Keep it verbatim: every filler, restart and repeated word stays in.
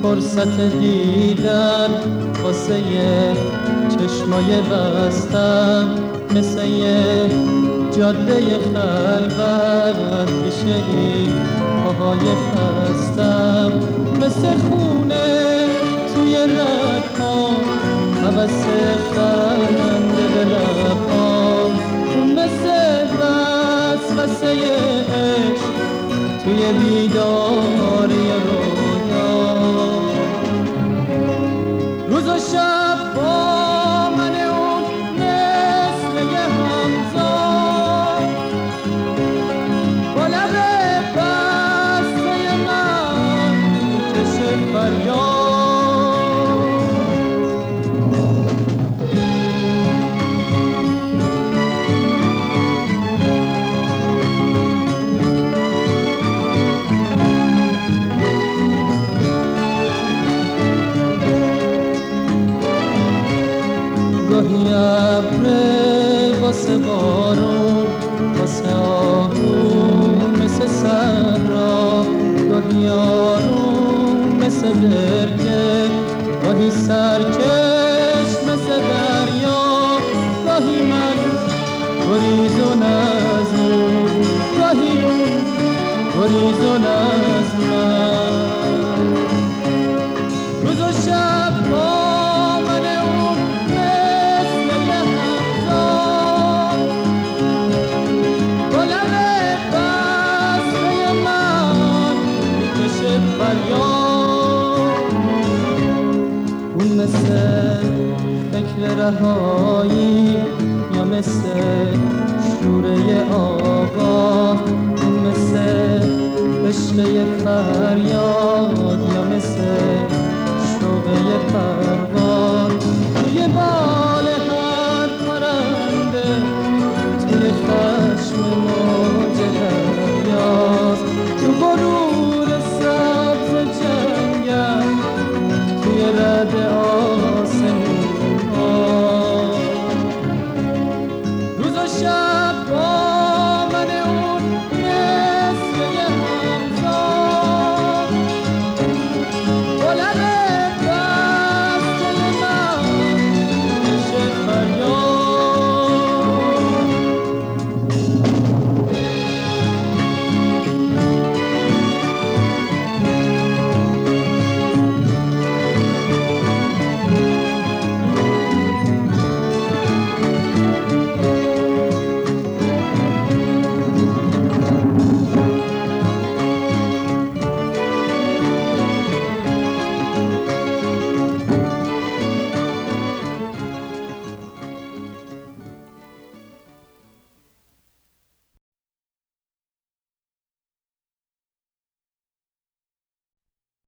فرصت دیدن واسه چشمای بستم، مثل یه جاده خلوت پیش این پاهای خستم، مثل خونه توی رگ‌هام، هوس خنده به لب‌هام، مثل وسوسه عشق توی بیداری رویا، روز و شب با من اون مثل یه همزاد، با لب بسته من میکشه فریاد. گاهی ابره واسه بارون، واسه آهون مثل صحرا، گاهی آروم مثل برکه، گاهی سرکش مثل دریا، گاهی من گریزون از اون، گاهی اون گریزون از من. روز و شب با من اون مثل یه همزاد، با لب بسته من میکشه فریاد. اون مثل فکر رهایی یا مثل شوره آوا، اون مثل عشق فریاد یا مثل شوقه پروان، توی بال هر پرنده، توی خشم ما